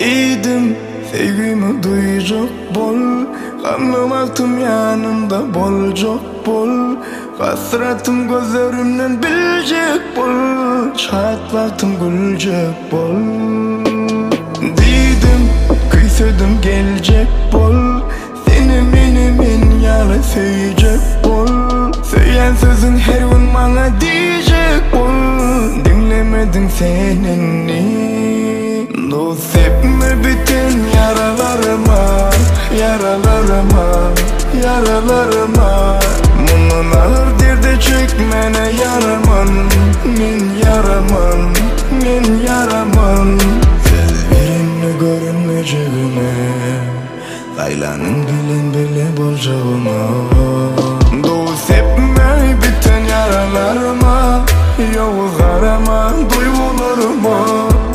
Didim sevgimi duyacak bol, anlamaktım yanımda bolacak bol. Hasretim gözlerimden bilecek bol, şayet vaktim gülecek bol. Didim kıysedim gelecek bol, seni men yalı söyleyecek bol. Söyleyen sözün her gün bana diyecek bol, dinlemedin seneni. Dost etme bütün yaralarıma, yaralarıma, yaralarıma. Bunun ağır derdi çekmene yaraman, men yaraman, men yaraman. Siz birinle görünmeyeceğime, Gaylanın bilen bile bolcağıma. Dost etme bütün yaralarıma, yavuz arama duygularıma.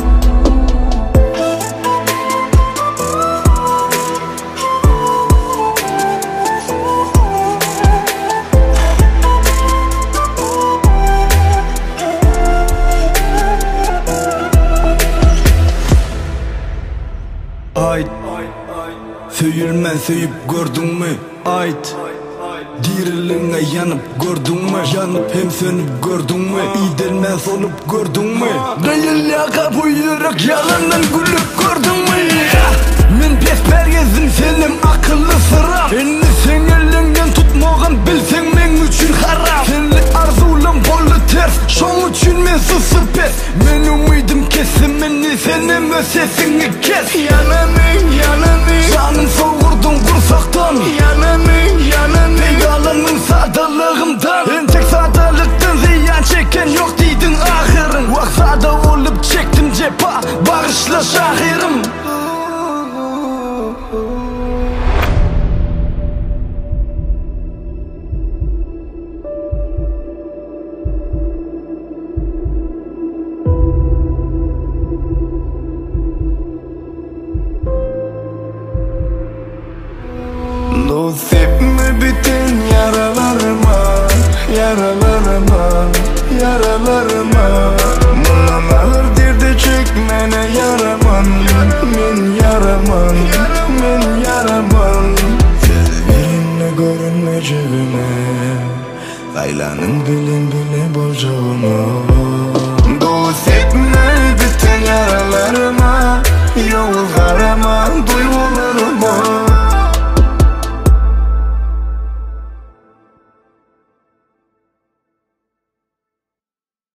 Ait Söyülmen söyüp gördün mü? Ait Diriline yanıp gördün mü? Yanıp hem sönüp gördün mü? İdelmez olup gördün mü? Gayılyaka buyurarak yalandan gülüp gördün mü? Men pesper gezdim senin akıllı sıra. Elini sen elinden tutmağın bilsen men üçün haram. Senli arzulan bollu ters, şon üçün men sısı pes. Men ümidim kesimini senin ösesini kes. Yananın, yananın, Canın soğurdun kursaktan. yananın, yananın. Yalanın sadalığımdan. En tek sadalıktan ziyan çeken yok deydin ahırın. Vaksada olup çektim cepa, bağışla şahirim. Dost etme bütün yaralarıma, yaralarıma, yaralarıma. Bundan ağır derdi çekmene yaraman, men yaraman, men yaraman. Siz birinle görünmeyeceğime, Gaylanın bilen bile bolcağıma. Dost etme bütün yaralarıma, yavuz arama duygularıma.